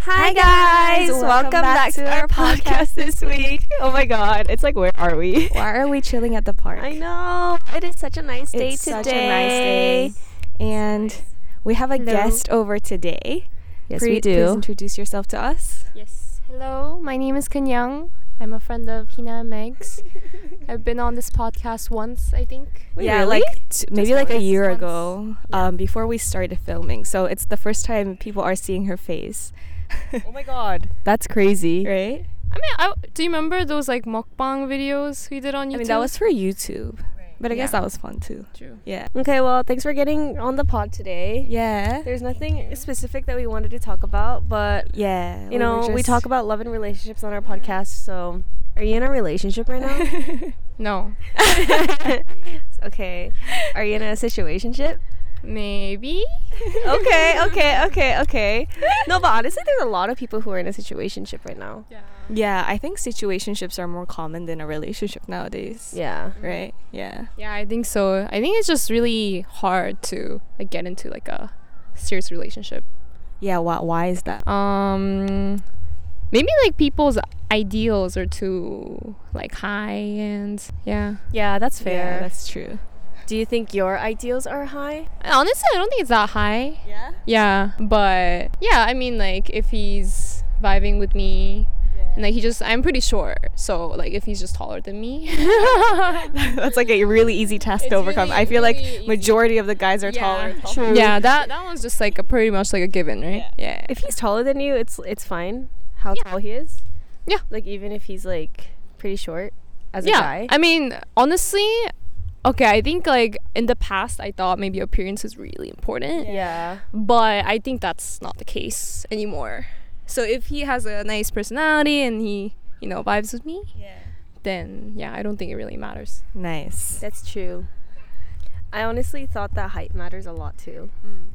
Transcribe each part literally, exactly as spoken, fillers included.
Hi guys! Welcome, Welcome back, back to our podcast this week. Oh my god, it's like, where are we? Why are we chilling at the park? I know. It is such a nice day it's today. It's such a nice day. And we have a Hello. guest over today. Yes, Pre- we do. Please introduce yourself to us. Yes. Hello, my name is Kanyang. I'm a friend of Hina and Megs. I've been on this podcast once, I think. Wait, yeah, really? like t- maybe like a year once. ago, Yeah. um, before we started filming. So it's the first time people are seeing her face. Oh my god, that's crazy. Right? I mean, I, do you remember those like mukbang videos we did on YouTube? I mean, that was for YouTube. Right. But I guess Yeah. that was fun too. True. Yeah. Okay, well, thanks for getting on the pod today. Yeah. There's nothing specific that we wanted to talk about, but Yeah. you know, we talk about love and relationships on our podcast. So, are you in a relationship right now? No. Okay. Are you in a situationship? Maybe. Okay, okay, okay, okay. No, but honestly, there's a lot of people who are in a situationship right now. Yeah. Yeah, I think situationships are more common than a relationship nowadays. Yeah. Right? Yeah. Yeah, I think so. I think it's just really hard to like get into like a serious relationship. Yeah, why, why is that? Um, maybe like people's ideals are too like high and yeah. Yeah, that's fair. Yeah, that's true. Do you think your ideals are high? Honestly, I don't think it's that high. Yeah? Yeah, but yeah, I mean, like if he's vibing with me, and like he just, I'm pretty sure. So like if he's just taller than me, That's like a really easy task It's to overcome. really, I feel really like easy. majority of the guys are taller. True. yeah, that that one's just like a pretty much like a given, right? Yeah. If he's taller than you, it's it's fine. How Yeah. tall he is? Yeah. Like even if he's like pretty short as a yeah, guy. I mean, honestly, okay, I think like in the past I thought maybe appearance is really important, Yeah. but I think that's not the case anymore. So if he has a nice personality and he, you know, vibes with me, Yeah. then yeah, I don't think it really matters. Nice. That's true. I honestly thought that height matters a lot too.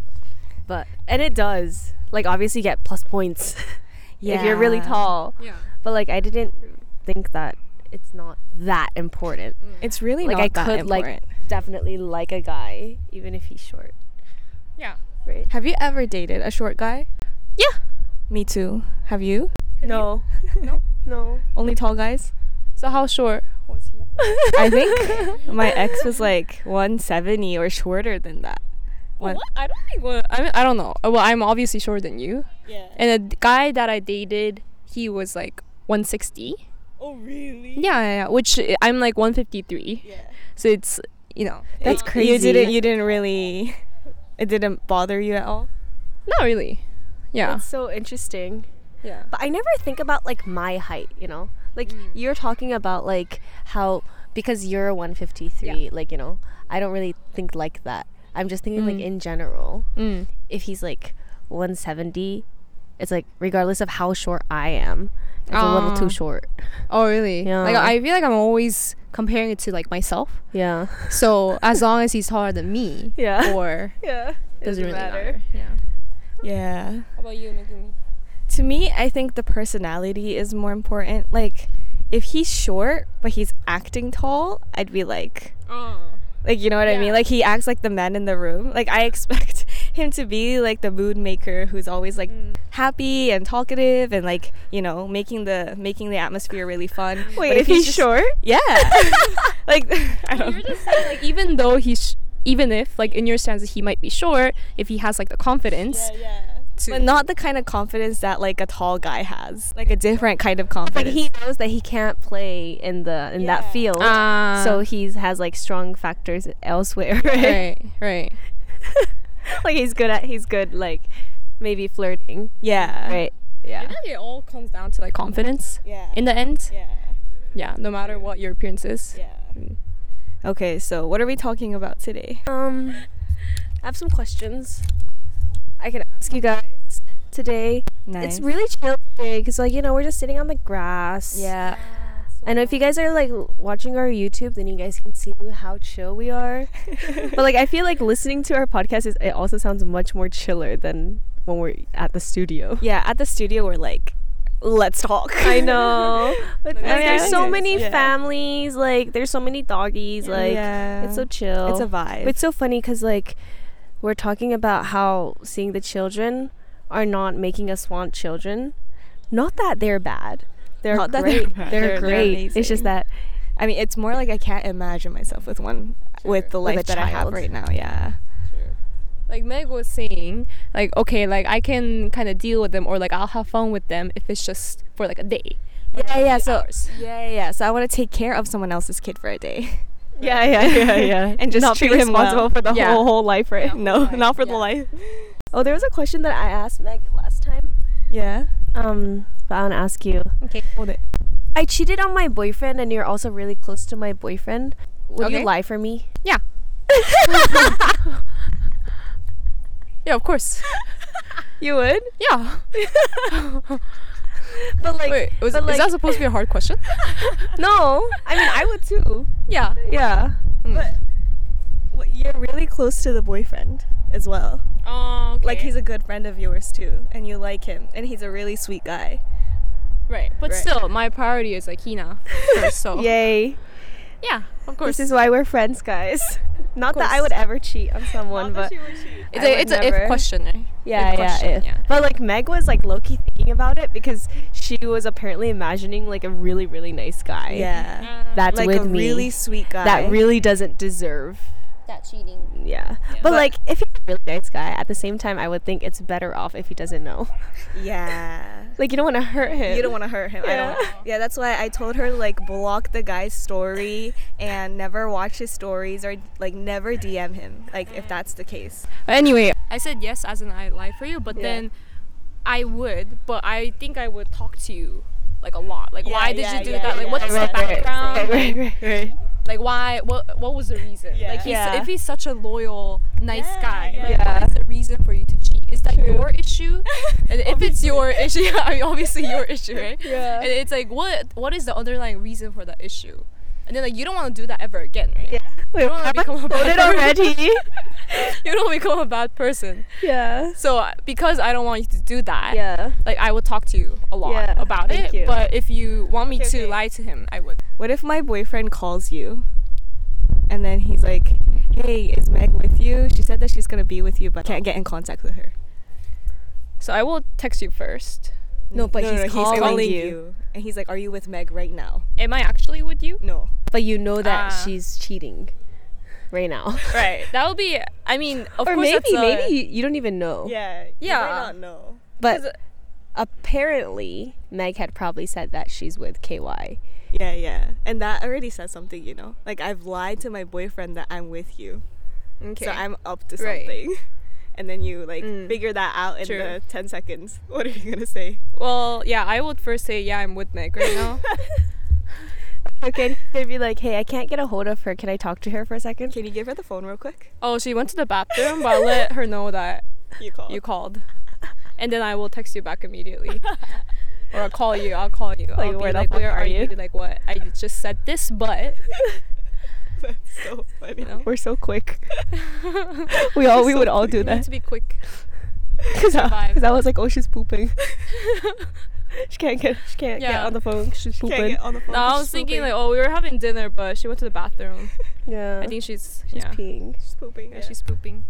But and it does. Like obviously you get plus points if you're really tall. Yeah. But like I didn't think that it's not that important. It's really Like not I that could important. like definitely like a guy even if he's short. Yeah. Right? Have you ever dated a short guy? Yeah. Me too. Have you? No. No? No. Only tall guys? So how short was he? I think my ex was like one seventy or shorter than that. Well, One- what? I don't think. Well, I mean, I don't know. Well, I'm obviously shorter than you. Yeah. And a d- guy that I dated, he was like one sixty. Oh really? Yeah, yeah, yeah. Which I- I'm like one fifty-three. Yeah. So it's, you know, That's It- crazy. You didn't. You didn't really. It didn't bother you at all. not really. Yeah. That's so interesting. Yeah. But I never think about like my height, you know? Like you're talking about like how because you're one fifty-three, like, you know, I don't really think like that. I'm just thinking like Mm. in general. Mm. If he's like one seventy, it's like regardless of how short I am, it's a little Ah. too short. Oh, really? Yeah. Like I feel like I'm always comparing it to like myself. Yeah. So as long as he's taller than me, Yeah. or Yeah. doesn't really matter. Yeah. Yeah. How about you, Megumi? To me, I think the personality is more important. Like, if he's short but he's acting tall, I'd be like, Oh. like you know what I Yeah. mean? Like he acts like the man in the room. Like I expect him to be like the mood maker who's always like Mm. happy and talkative and like you know making the making the atmosphere really fun. Wait, But if he's just- short? yeah, like I don't. You're just saying, like, even though he's, even if, like, in your stance, he might be short, if he has, like, the confidence to... But not the kind of confidence that like a tall guy has. Like a different kind of Like confidence. he knows that he can't play in the in Yeah. that field. Ah. So he has like strong factors elsewhere, right? Right, right. Like he's good at he's good like maybe flirting, yeah. right? I Yeah. think it all comes down to, like, confidence Yeah. in the end. yeah. Yeah, no matter what your appearance is. Yeah. Okay, so what are we talking about today? Um, I have some questions I can ask you guys today. Nice. It's really chill today because like you know we're just sitting on the grass. yeah. I know if you guys are like watching our YouTube, then you guys can see how chill we are. But like I feel like listening to our podcast is it also sounds much more chiller than when we're at the studio. Yeah, at the studio we're like, let's talk. I know. But Like, like, yeah, there's so yes, many yeah. families. Like there's so many doggies. Like yeah. it's so chill. It's a vibe. But it's so funny because like we're talking about how seeing the children are not making us want children. Not that they're bad. They're Not that great. they're They're, bad. They're- they're great. It's just amazing. that I mean, it's more like I can't imagine myself with one with the With life a that I have child. right now. Yeah. Like Meg was saying, like okay, like I can kind of deal with them, or like I'll have fun with them if it's just for like a day. or, Yeah, like, yeah. a few So hours. yeah, yeah, yeah. So I want to take care of someone else's kid for a day. yeah, yeah, yeah, yeah. And just not be treat him responsible well. for the Yeah. whole whole life, right? No, life, not for the yeah. life. Oh, there was a question that I asked Meg last time. Yeah. Um, but I want to ask you. Okay. Hold it. I cheated on my boyfriend, and you're also really close to my boyfriend. Would Okay. you lie for me? Yeah. Yeah, of course. You would. Yeah. But like, Wait, was, but is like, that supposed to be a hard question? no. I mean, I would too. Yeah. Yeah. Mm. But what, you're really close to the boyfriend as well. Oh, okay. Like he's a good friend of yours too, and you like him, and he's a really sweet guy. right, but Right. still, my priority is like Hina first. So Yay. yeah, of course. This is why we're friends, guys. Not that I course. would ever cheat on someone, but it's I a would it's a never. if question, right? yeah, If yeah, question, if. yeah. But like Meg was like low key thinking about it because she was apparently imagining like a really really nice guy. Yeah. That's Like with a me. really sweet guy. that really doesn't deserve. that cheating. Yeah. But, But- like if he's a really nice guy, at the same time I would think it's better off if he doesn't know. Yeah. Like you don't want to hurt him. You don't want to hurt him. I Yeah. don't. Yeah, that's why I told her like block the guy's story and never watch his stories or like never D M him. Like if that's the case. Anyway, I said yes as in I lie for you, but Yeah. then I would, but I think I would talk to you like a lot. Like Yeah, why did yeah, you do yeah, that? Like yeah, what's right, the right, right, background? Right, Like, right, right, right. like why what what was the reason? Yeah. Like he's Yeah. if he's such a loyal, nice Yeah, guy, yeah. like Yeah. what is the reason for you to cheat? Is that True. your issue? And if it's your issue, yeah, I mean obviously your issue, right? Yeah. And it's like what what is the underlying reason for that issue? And then like you don't want to do that ever again, right? Yeah. Wait, You don't want to become a bad voted person. already. You don't become a bad person. Yeah. So uh, because I don't want you to do that, Yeah. like I would talk to you a lot Yeah, about thank it. you. But if you want me Okay, to okay. lie to him, I would. What if my boyfriend calls you and then he's like, "Hey, is Meg with you? She said that she's going to be with you but can't get in contact with her." So I will text you first. No, but he's calling you. And he's like, "Are you with Meg right now?" Am I actually with you? No. But you know that Ah. she's cheating right now. Right. That would be. I mean, of or course, maybe that's a- maybe you, you don't even know. Yeah. Yeah. You might not know. But 'cause, apparently Meg had probably said that she's with K Y. Yeah, yeah. And that already says something, you know? Like, I've lied to my boyfriend that I'm with you. okay. So I'm up to Right. something. And then you, like, Mm. figure that out in True. the ten seconds. What are you going to say? Well, yeah. I would first say, yeah, I'm with Meg right now. Okay, they'd be like, "Hey, I can't get a hold of her. Can I talk to her for a second?" Can you give her the phone real quick? Oh, she went to the bathroom, but I'll let her know that You call. you called, and then I will text you back immediately. Or I'll call you. I'll call you. Like, I'll be where the like, fuck where are are you? you? Like, what? I just said this, but That's so funny. you know. We're so quick. we all we So would all do You need that. to be quick. Because I, survive. 'cause I was like, "Oh, she's pooping. she can't get she can't get Yeah. on the phone. She's Can't pooping." get on the phone. No, I She's was thinking pooping. like, oh, we were having dinner, but she went to the bathroom. Yeah. I think she's she's yeah, peeing. She's pooping. yeah, she's pooping.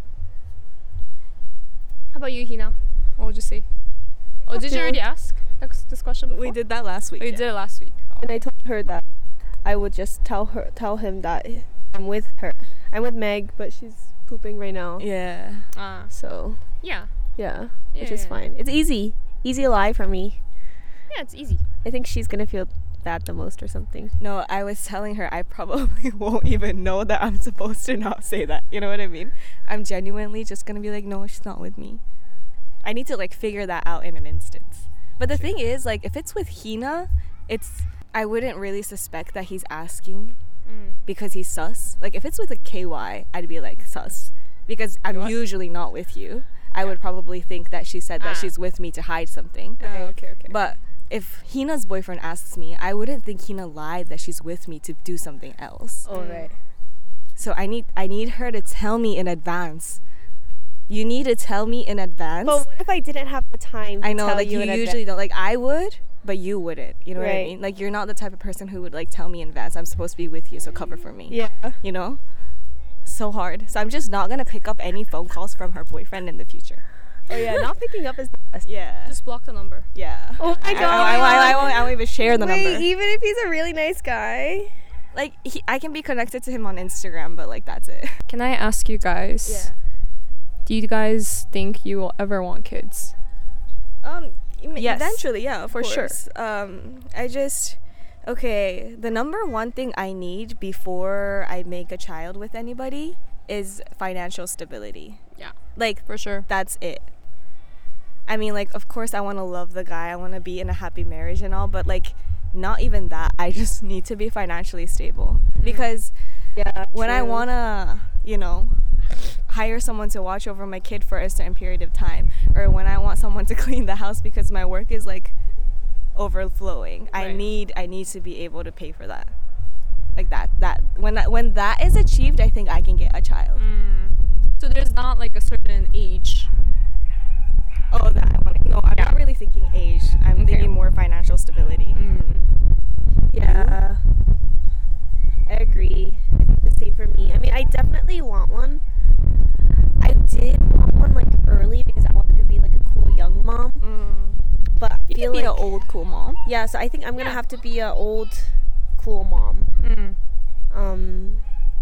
How about you, Hina? What would you say? Oh, did you Yeah. already ask this this question before? We did that last week. Oh, you yeah. did it last week. Oh. And I told her that I would just tell her tell him that I'm with her. I'm with Meg, but she's pooping right now. Yeah. Ah, So yeah, yeah, Yeah, which is yeah. fine. It's easy, easy lie for me. yeah, it's easy. I think she's gonna feel bad the most or something. No, I was telling her I probably won't even know that I'm supposed to not say that. You know what I mean? I'm genuinely just gonna be like, no, she's not with me. I need to like figure that out in an instance. But the thing is, like, if it's with Hina, it's I wouldn't really suspect that he's asking Mm. because he's sus. Like, if it's with a K Y, I'd be like sus because I'm What? usually not with you. I would probably think that she said that Ah. she's with me to hide something. Oh, okay, okay. But if Hina's boyfriend asks me, I wouldn't think Hina lied that she's with me to do something else. Oh right. So I need I need her to tell me in advance. You need to tell me in advance. But what if I didn't have the time to I know, tell like you you in usually don't. Like I would, but you wouldn't. You know what I Right. mean? Like you're not the type of person who would like tell me in advance I'm supposed to be with you, so cover for me. advance? Yeah. You know? So hard. So I'm just not gonna pick up any phone calls from her boyfriend in the future. Oh yeah, not picking up is the best. Yeah. Just block the number. Yeah. Oh my I, god. I, I, I, I, won't, I won't even share the Wait, number. even if he's a really nice guy. Like, he, I can be connected to him on Instagram, but like that's it. Can I ask you guys? Do you guys think you will ever want kids? Um. em- Yes. Eventually, yeah, For of sure. course. Um. I just. Okay. The number one thing I need before I make a child with anybody is financial stability. Yeah, Like, for sure. that's it. I mean, like, of course, I want to love the guy. I want to be in a happy marriage and all, but like, not even that. I just need to be financially stable because Yeah. when I want to, you know, hire someone to watch over my kid for a certain period of time, or when I want someone to clean the house because my work is like overflowing, I Right. need I need to be able to pay for that. Like that that when that, when that is achieved, I think I can get a child. Mm. So there's not like a certain age. Oh, that I want to. No, I'm Yeah. not really thinking age. I'm Okay. thinking more financial stability. Mm. Yeah. I agree. I think the same for me. I mean, I definitely want one. I did want one like early because I wanted to be like a cool young mom. Mm. But I You feel can be like an old cool mom. yeah, so I think I'm gonna Yeah. have to be a old cool mom. Mm. Um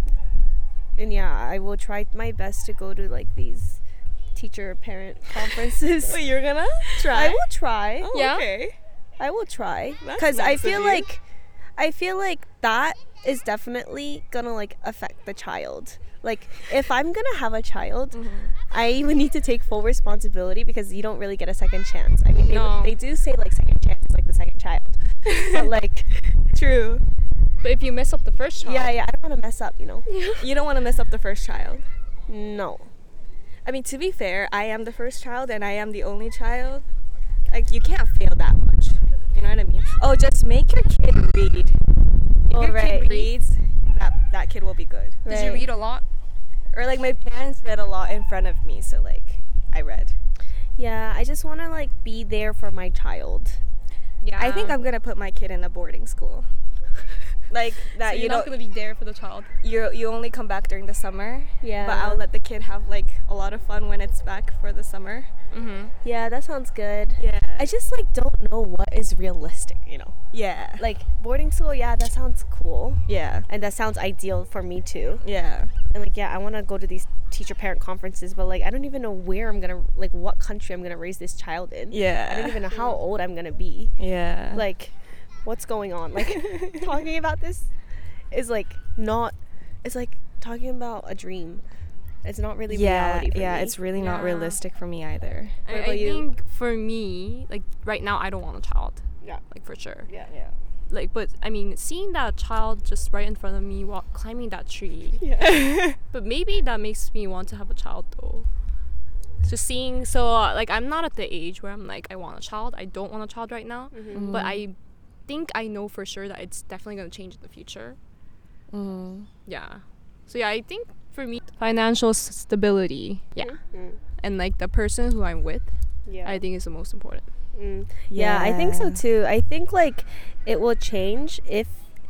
and yeah, I will try my best to go to like these teacher parent conferences. Wait, you're gonna try? I will try. Oh, Yeah. Okay. I will try That's because I nice of feel you. like I feel like that is definitely gonna like affect the child. Like if I'm gonna have a child, Mm-hmm. I would need to take full responsibility because you don't really get a second chance. I mean, they, No. they do say like second chance is like the second child, but like True. But if you mess up the first child, yeah, yeah, I don't want to mess up, you know. You don't want to mess up the first child. No. I mean, to be fair, I am the first child and I am the only child. Like, you can't fail that much. You know what I mean? Oh, just make your kid read. If Oh, your right. kid reads, that that kid will be good. Did you Right. read a lot? Or like my parents read a lot in front of me, so like I read. Yeah, I just want to like be there for my child. Yeah. I think I'm gonna put my kid in a boarding school. Like that, So you you're know, not gonna be there for the child. you you only come back during the summer. Yeah. But I'll let the kid have like a lot of fun when it's back for the summer. Mm-hmm. Yeah, that sounds good. Yeah. I just like don't know what is realistic, you know. yeah. Like boarding school, yeah, that sounds cool. yeah. And that sounds ideal for me too. Yeah. And like yeah, I want to go to these teacher parent conferences, but like I don't even know where I'm going to like what country I'm going to raise this child in. Yeah. I don't even know how old I'm going to be. Yeah. Like what's going on? Like talking about this is like not it's like talking about a dream. It's not really yeah, reality for yeah, me. it's really not Yeah. realistic for me either. I, What I about you? think for me, like right now, I don't want a child. Yeah. Like for sure. Yeah. Yeah. Like, but I mean, seeing that child just right in front of me while climbing that tree. Yeah. But maybe that makes me want to have a child though. Just seeing, so uh, like I'm not at the age where I'm like I want a child. I don't want a child right now. Mm-hmm. But I think I know for sure that it's definitely gonna change in the future. Mm. Yeah. So yeah, I think for me, financial s- stability. Yeah. Mm. And like the person who I'm with, Yeah. I think is the most important. Mm. Yeah, I think so too. I think like it will change if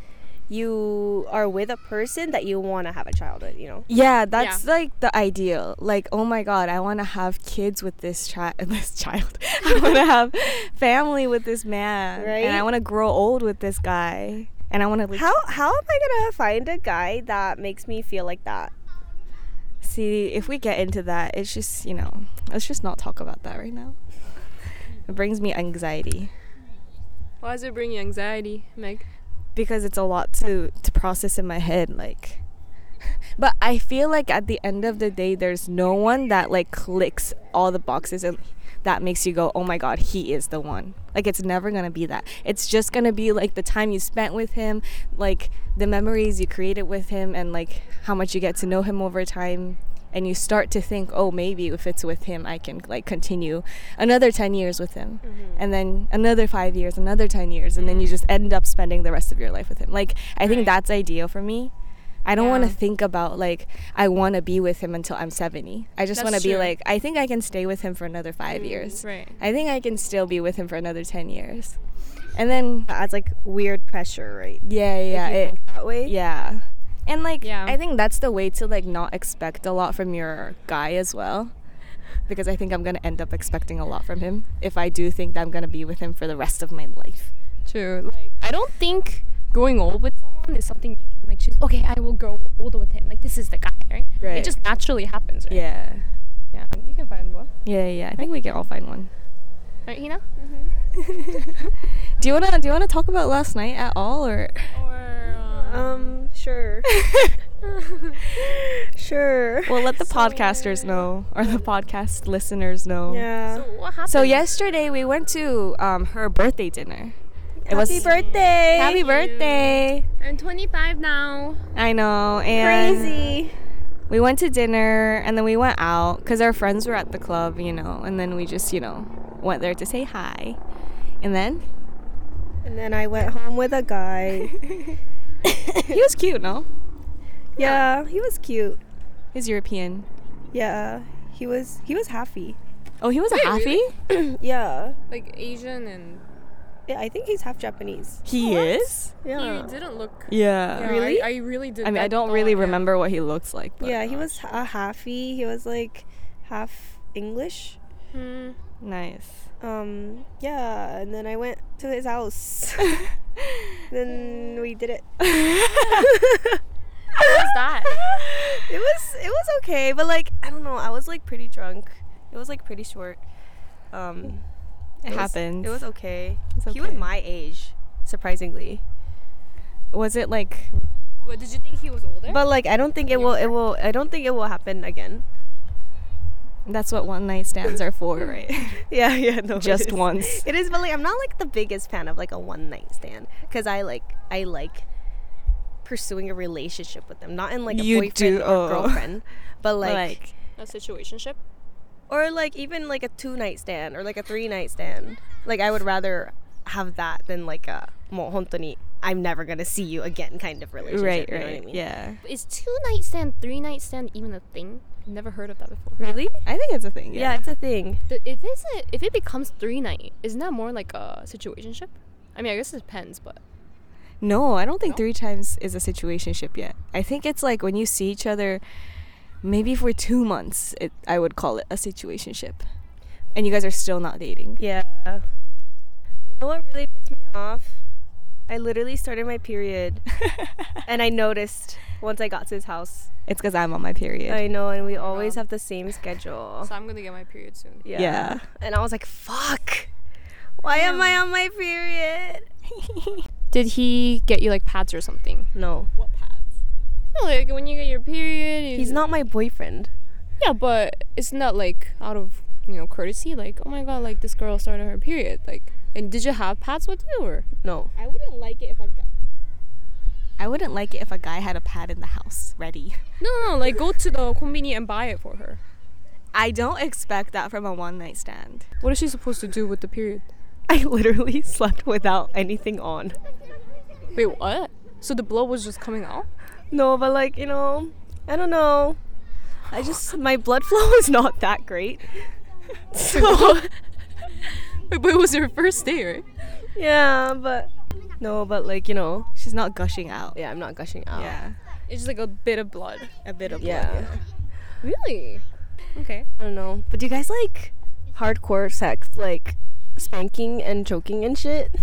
you are with a person that you want to have a child with, you know. Yeah, that's like the ideal. Like, oh my god, I want to have kids with this child. This child. I want to have family with this man, Right? and I want to grow old with this guy, and I want to like, How how am I going to find a guy that makes me feel like that? see if we get into that. It's just, you know, let's just not talk about that right now. It brings me anxiety Why does it bring you anxiety, Meg? because it's a lot to to process in my head, like. But I feel like at the end of the day, there's no one that like clicks all the boxes and that makes you go, oh my god, he is the one. Like, it's never gonna be that. It's just gonna be like the time you spent with him, like the memories you created with him, and like how much you get to know him over time. And you start to think, oh, maybe if it's with him, I can like continue another ten years with him, and then another five years, another ten years, and then you just end up spending the rest of your life with him. Like, I think Right. that's ideal for me. I don't want to Yeah. think about like I want to be with him until I'm seventy. I just That's want to be true. like, I think I can stay with him for another five years. Right. I think I can still be with him for another ten years. And then That adds like weird pressure, right? yeah, yeah, If you it, think that way. yeah. And like Yeah. I think that's the way to like not expect a lot from your guy as well. because I think I'm gonna end up expecting a lot from him if I do think that I'm gonna be with him for the rest of my life. True. Like, I don't think growing old with someone is something you can like choose. Okay, I will grow older with him. Like, this is the guy, right? Right. It just naturally happens, right? Yeah. Yeah. You can find one. Yeah, yeah. I think we can all find one. Right, Hina? Do you wanna do you wanna talk about last night at all, or? Or Um, sure. Sure. Well, let the podcasters know, or the podcast listeners know. Yeah. so what happened? So yesterday we went to um her birthday dinner. It Happy was birthday. Happy you. birthday. I'm twenty-five now. I know, and Crazy. we went to dinner, and then we went out because our friends were at the club, you know, and then we just, you know, went there to say hi, and then And then I went home with a guy. he was cute, no? Yeah, he was cute. He's European. Yeah, he was he was happy. Oh, he was Wait, a happy? really? Yeah. Like Asian and. Yeah, I think he's half Japanese. He What? is? Yeah. He didn't look. Yeah. Yeah, Really? I, I really did. I mean, I not don't thought, really yeah. remember what he looks like. But Yeah, he was a halfy. He was like half English. Hmm. nice. Um, yeah, and then I went to his house. Then we did it. What was that? It was it was okay, but like I don't know, I was like pretty drunk. It was like pretty short. Um, It was- happens. It was okay. It's He was okay. my age, surprisingly. Was it like? What, did you think he was older? But like I don't think it will it will I don't think it will happen again. That's what one night stands are for, right? Yeah, yeah, no. it Just is. once. It is, but like I'm not like the biggest fan of like a one night stand because I like I like pursuing a relationship with them, not in like a You boyfriend do, or oh. girlfriend, but like, Like, A situationship. or like even like a two night stand or like a three night stand. Like I would rather have that than like a mo hontoni I'm never gonna see you again kind of relationship. right, you know right, what I mean? yeah. Is two night stand, three night stand even a thing? Never heard of that before. Really? I think it's a thing. Yeah, Yeah. it's a thing. The, if it's a, if it becomes three night, isn't that more like a situationship? I mean, I guess it depends, but No, I don't think No? three times is a situationship yet. I think it's like when you see each other, maybe for two months. It I would call it a situationship, and you guys are still not dating. Yeah. You know what really pissed me off? I literally started my period and I noticed once I got to his house. It's because I'm on my period. I know, and we always Um, have the same schedule. so I'm gonna get my period soon. Yeah. Yeah. And I was like, fuck. Why am I on my period? Did he get you like pads or something? No. What pads? No, like when you get your period. He's is- not my boyfriend. Yeah, but isn't that like out of you know courtesy? Like, oh my god, like this girl started her period. Like, and did you have pads with you or? No. I wouldn't like it if a guy. I wouldn't like it if a guy had a pad in the house ready. No, no, no. Like go to the konbini and buy it for her. I don't expect that from a one night stand. What is she supposed to do with the period? I literally slept without anything on. Wait, what? So the blood was just coming out? No, but like, you know, I don't know. I just, my blood flow is not that great. So, Wait, but it was your first day, right? yeah, but, no, but like, you know, She's not gushing out. yeah, I'm not gushing out. Yeah. It's just like a bit of blood. A bit of blood. Yeah. Really? Okay. I don't know. But do you guys like hardcore sex, like spanking and choking and shit?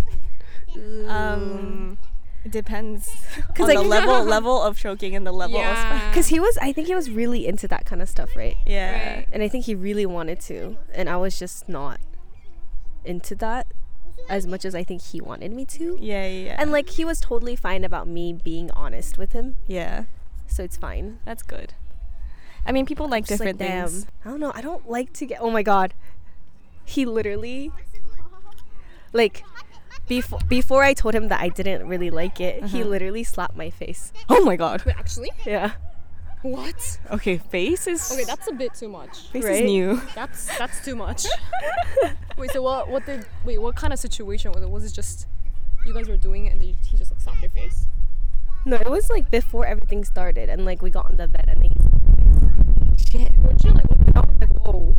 Um, it depends on like- the level level of choking and the level of spanking. Because he was, I think he was really into that kind of stuff, right? Yeah. Right. And I think he really wanted to. And I was just not into that as much as I think he wanted me to. Yeah, yeah, yeah. And like he was totally fine about me being honest with him. yeah, So it's fine. that's good. I mean, people like Just like, different things. damn. I don't know. I don't like to get. Oh my god. He literally, like, before before I told him that I didn't really like it, he Uh-huh. literally slapped my face. Oh my god. Wait, actually? Yeah. What? Okay, face is Okay, that's a bit too much. face right? is new. That's that's too much. Wait, so what? What did? Wait, what kind of situation was it? Was it just you guys were doing it and then he just like slapped your face? No, it was like before everything started, and like we got on the bed, and then he slapped my face. Shit. Weren't you like? What the I was like, whoa.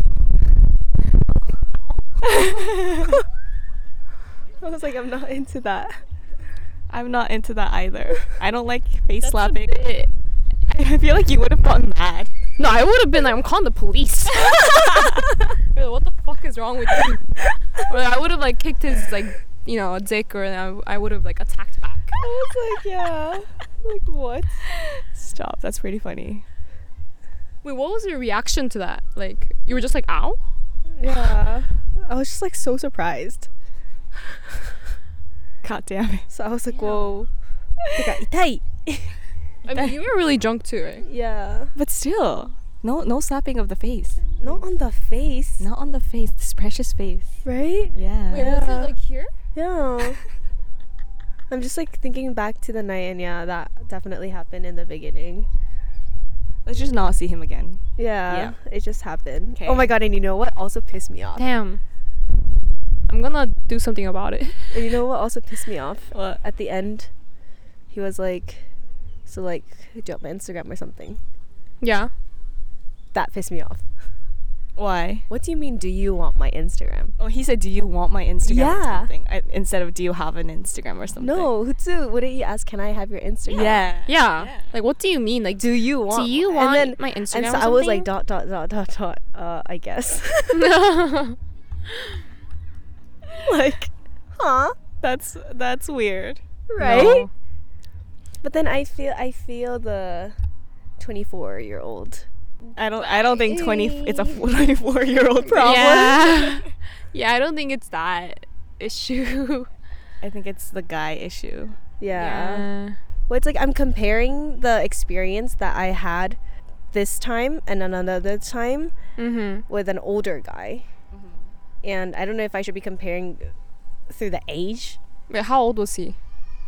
I was like, I'm not into that. I'm not into that either. I don't like face That's a slapping. bit- I feel like you would have gotten mad. No, I would have been like, I'm calling the police. Like, what the fuck is wrong with you? Or I would have like kicked his like, you know, dick, or I, I would have like attacked back. I was like, yeah. Like, what? Stop. That's pretty funny. Wait, what was your reaction to that? Like, you were just like, ow? Yeah. I was just like so surprised. God damn it. So I was like, whoa. Itai. I mean, you were really drunk too, right? Yeah. But still, no, no slapping of the face. Not on the face. Not on the face. This precious face. Right? Yeah. Wait, was it Yeah. like here? Yeah. I'm just like thinking back to the night, and yeah, that definitely happened in the beginning. Let's just not see him again. Yeah, Yeah. it just happened. 'Kay. Oh my god, and you know what also pissed me off? Damn. I'm gonna do something about it. And you know what also pissed me off? What? At the end, he was like, so like, do you want my Instagram or something? Yeah. That pissed me off. Why? What do you mean, do you want my Instagram? Oh, he said, "Do you want my Instagram?" Or Yeah. something, I, instead of "Do you have an Instagram?" or something. No, Hutsu, wouldn't you ask, can I have your Instagram? Yeah. Yeah. Yeah. Like, what do you mean? Like, Do you want? do you want and then, my Instagram? And so or I was like, something? dot, dot, dot, dot, dot, uh, I guess. Like, huh? That's that's weird. Right? No. But then I feel, I feel the twenty-four year old. I don't. I don't think twenty. It's a twenty-four year old problem. Yeah. Yeah, I don't think it's that issue. I think it's the guy issue. Yeah. Well, it's like I'm comparing the experience that I had this time and another time Mm-hmm. with an older guy. And I don't know if I should be comparing through the age. Wait, how old was he?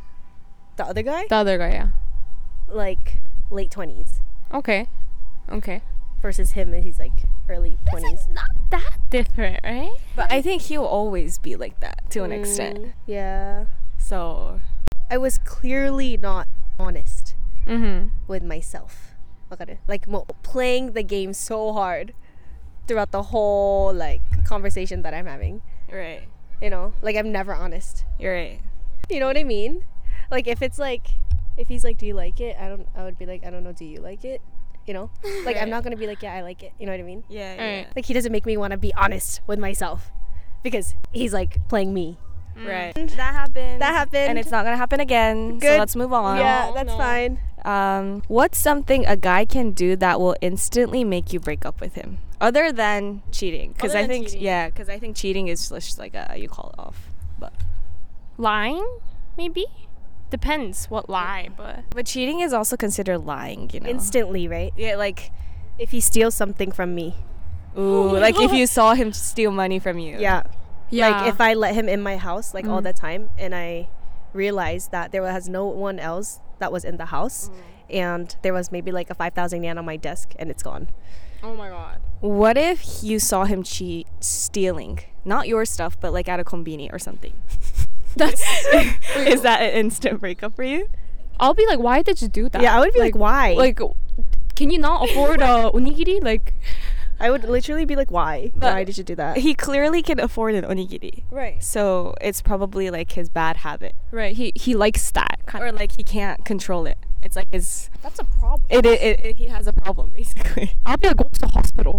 The other guy? The other guy, yeah. Like late twenties. Okay. Okay. Versus him, he's like early twenties. Not that different, right? But I think he'll always be like that to an extent. Mm, yeah. So I was clearly not honest Mm-hmm. with myself. Wakaru? Like mo- playing the game so hard throughout the whole like conversation that I'm having. right. You know, like I'm never honest. You're right. You know what I mean? Like if it's like, if he's like, do you like it? I don't. I would be like, I don't know. Do you like it? You know, like I'm Right. not gonna be like, yeah, I like it. You know what I mean? Yeah. Alright. Like he doesn't make me want to be honest with myself because he's like playing me. Right. That happened. That happened. And it's not gonna happen again. So Good. let's move on. Yeah, No, that's no. fine. Um, what's something a guy can do that will instantly make you break up with him, other than cheating? Because Other I than think cheating. yeah, because I think cheating is just like a you call it off. But Lying? Maybe? Depends what lie, but... but cheating is also considered lying. You know. Instantly, right? Yeah, like If he steals something from me. ooh, my like if God. you saw him steal money from you. Yeah. Yeah. Like if I let him in my house like all Mm. the time and I realized that there was no one else that was in the house and there was maybe like a five thousand yen on my desk and it's gone. Oh my god. What if you saw him cheat stealing, not your stuff, but like at a konbini or something? That's... Is that an instant breakup for you? I'll be like, why did you do that? Yeah, I would be like, why? Like, can you not afford a onigiri? Like... I would literally be like, why? But- why did you do that? He clearly can afford an onigiri. Right. So it's probably like his bad habit. Right. He he likes that kind Or of... like he can't control it. It's like his That's a problem. it, it, it, it he has a problem basically. I'll be like, go to the hospital.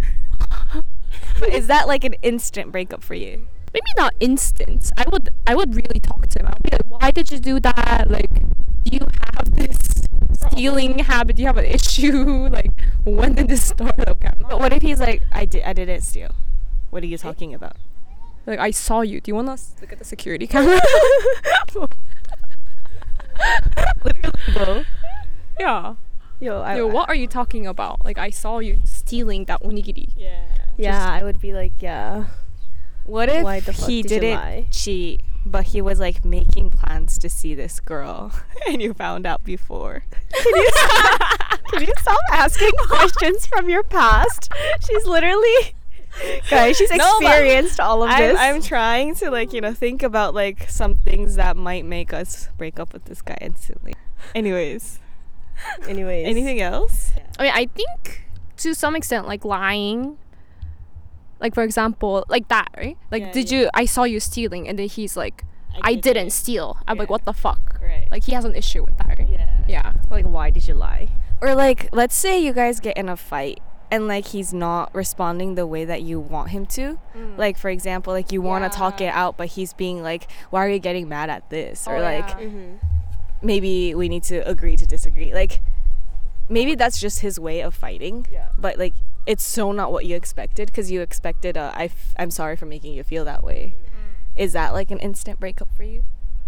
But is that like an instant breakup for you? Maybe not instant. I would I would really talk to him. I'll be like, why did you do that? Like, do you have this stealing habit? Do you have an issue? Like, when did this start? Okay, I'm But not, what if he's like, I did I didn't steal? What are you talking about? like, I saw you. Do you want to look at the security camera? Literally bro. Yeah. Yo, I, Yo, what are you talking about? Like, I saw you stealing that onigiri. Yeah. Yeah, I would be like, yeah. What if Why the fuck he did you didn't lie? cheat, but he was like making plans to see this girl and you found out before? Can you stop, can you stop asking questions from your past? She's literally, guys, she's No, but experienced all of I'm, this. I'm trying to like, you know, think about like some things that might make us break up with this guy instantly. Anyways, Anyways. anything else? I mean, I think to some extent, like lying. Like, for example, like that, right? Like, Yeah, did yeah. you, I saw you stealing, and then he's like, I, didn't steal. I'm like, Yeah. what the fuck? Right. Like, he has an issue with that, right? yeah. Yeah. Like, why did you lie? Or like, let's say you guys get in a fight and like he's not responding the way that you want him to. Mm. Like for example, like you want to talk it Yeah. out, but he's being like, why are you getting mad at this? Or Oh, like yeah. Mm-hmm. maybe we need to agree to disagree. Like maybe that's just his way of fighting. Yeah. But like it's so not what you expected, because you expected a, I f- I'm sorry for making you feel that way. Is that like an instant breakup for you?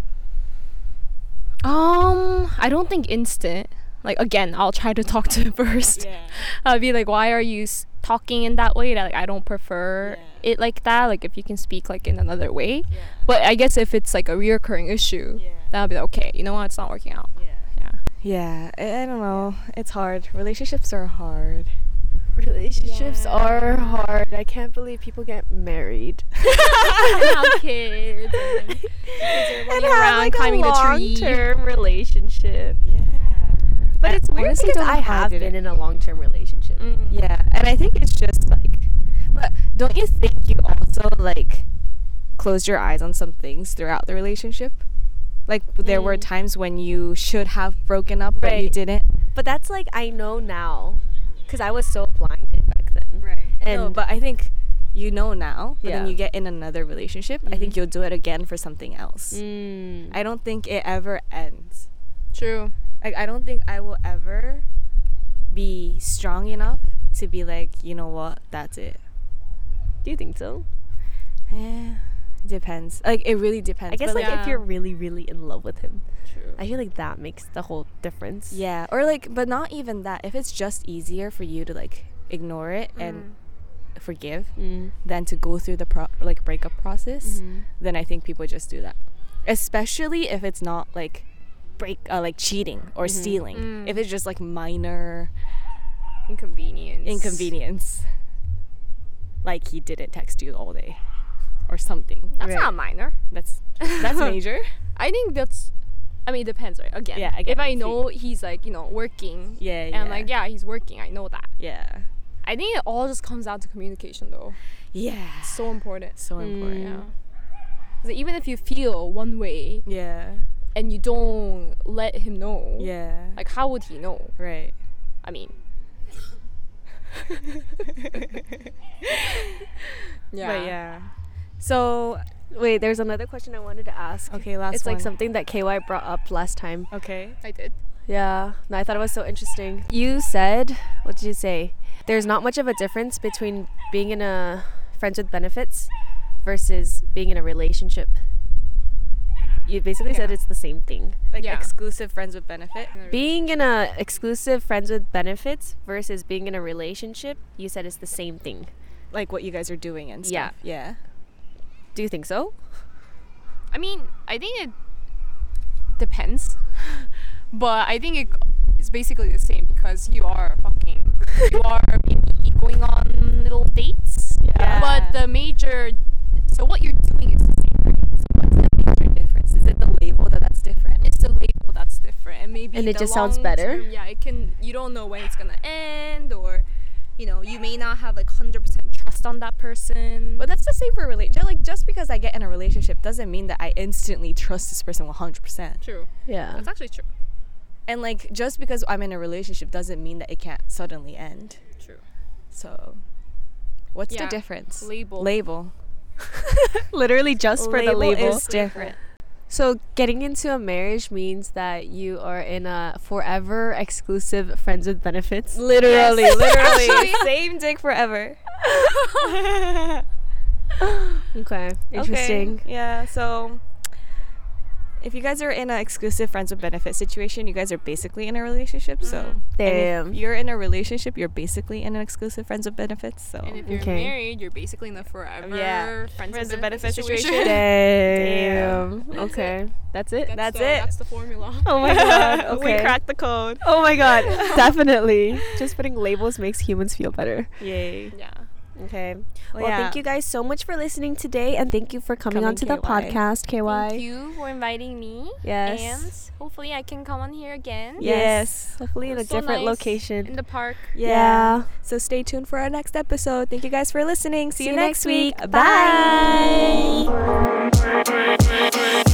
Um, I don't think instant. Like again, I'll try to talk to him first. Yeah. I'll be like, why are you s- talking in that way? That like I don't prefer Yeah. it like that. Like if you can speak like in another way. Yeah. But I guess if it's like a reoccurring issue, Yeah. then I'll be like, okay, you know what? It's not working out. Yeah. Yeah. Yeah, I, I don't know. It's hard. Relationships are hard. Relationships Yeah. are hard. I can't believe people get married. have kids. And then kids are running around climbing the tree. long-term relationship. Yeah. But I it's weird honestly because don't know I how I have did been it. in a long-term relationship. Mm. Yeah, and I think it's just like, but don't you think you also like closed your eyes on some things throughout the relationship? Like there were Mm. times when you should have broken up, but you Right. didn't. But that's like I know now, because I was so blinded back then. Right. And no, but I think you know now. But then Yeah. you get in another relationship. I think Mhm. you'll do it again for something else. Mm. I don't think it ever ends. True. Like I don't think I will ever be strong enough to be like, you know what, that's it. Do you think so? Eh, it depends. Like it really depends. I guess but, like Yeah. if you're really, really in love with him, True. I feel like that makes the whole difference. yeah, or like, but not even that. If it's just easier for you to like ignore it and forgive Mm. than to go through the pro- like breakup process, Mhm. then I think people just do that. Especially if it's not like break, uh, like cheating or Mhm. stealing. Mm. If it's just like minor Inconvenience. inconvenience, like he didn't text you all day or something. That's Right. not minor. That's that's major. I think that's. I mean, it depends, right? Again. Yeah, again, If I see. know he's like, you know, working. Yeah, And yeah. I'm like, yeah, he's working. I know that. Yeah. I think it all just comes down to communication, though. Yeah. It's so important. So important. Yeah. 'Cause even if you feel one way Yeah. and you don't let him know, Yeah. like how would he know? Right. I mean, yeah. But yeah. So Wait, there's another question I wanted to ask. okay, last it's one. like something that K Y brought up last time. Okay. I did. Yeah, no, I thought it was so interesting. You said, what did you say? There's not much of a difference between being in a friends with benefits versus being in a relationship. You basically said Yeah. it's the same thing. Like Yeah. exclusive friends with benefit. Being in a exclusive friends with benefits versus being in a relationship, you said it's the same thing. Like what you guys are doing and Yeah. stuff. Yeah. Do you think so? I mean, I think it depends, but I think it, it's basically the same because you are fucking, you are maybe going on little dates. Yeah. But the major, so what you're doing is the same thing. So what's the major difference? Is it the label that that's different? It's the label that's different, and maybe And it the just sounds better? long-term- Yeah, it can. You don't know when it's gonna end, or you know, you may not have like hundred percent trust on that person. But that's the same for a relationship. Like just because I get in a relationship doesn't mean that I instantly trust this person one hundred percent. True. Yeah. That's actually true. And like just because I'm in a relationship doesn't mean that it can't suddenly end. True. So what's Yeah. the difference? Label. Label. Literally just for the label. is different. So getting into a marriage means that you are in a forever exclusive friends with benefits. Literally, Yes. literally. Actually. Same dick forever. Okay, interesting. Okay, yeah, so if you guys are in an exclusive friends with benefit situation, you guys are basically in a relationship. So Mhm. and Damn. if you're in a relationship, you're basically in an exclusive friends with benefits. So And if you're Okay. married, you're basically in a forever Yeah. friends, Friends with with benefit benefit situation. situation. Damn. That's Okay. That's it. That's, That's the, it. That's the formula. Oh my god. Okay. we cracked the code. Oh my god. Definitely. Just putting labels makes humans feel better. Yay. Yeah. Okay. Well, Well, yeah. thank you guys so much for listening today, and thank you for coming, Coming, onto the K Y. podcast, K Y. Thank you for inviting me. Yes. And hopefully I can come on here again. Yes. Hopefully in a So different nice. location. In the park. Yeah. Yeah. So stay tuned for our next episode. Thank you guys for listening. See, See you you next next week. week. Bye. Bye.